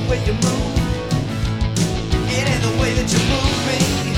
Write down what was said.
way you move. It ain't the way that you move me.